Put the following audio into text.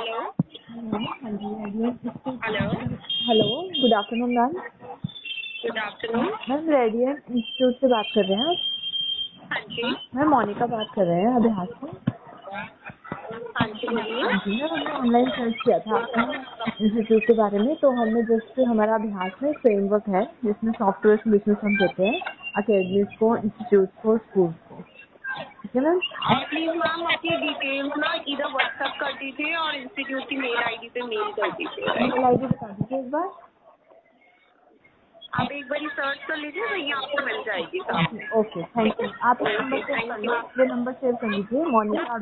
Hello. हाँ जी Radiant hello. Hello good afternoon ma'am. Good afternoon. Ma'am Radiant Institute से बात कर रहे हैं आप? हाँ जी। मैम मोनिका बात कर रहे हैं अभ्यास से। हाँ जी, बोलिए। हाँ जी मैम, हमने ऑनलाइन सर्च किया था आपके इंस्टीट्यूट के बारे में, तो हमने जस्ट हमारा अभ्यास में फ्रेमवर्क है जिसमें सॉफ्टवेयर सोल्यूशन हम देते हैं अकेडमीज को, इंस्टीट्यूट को, स्कूल को। ठीक है मैम। प्लीज मैम अपनी डिटेल्स ना इधर व्हाट्सएप कर दीजिए और इंस्टीट्यूट की मेल आईडी पे मेल कर दीजिए। मेल आईडी बता दीजिए एक बार। आप एक बार सर्च कर लीजिए, वही आपको मिल जाएगी सामने। Okay thank you. आप इस नंबर ओके, सेव कर थैंक लो, यू। ये नंबर सेव कर लीजिए मोनिका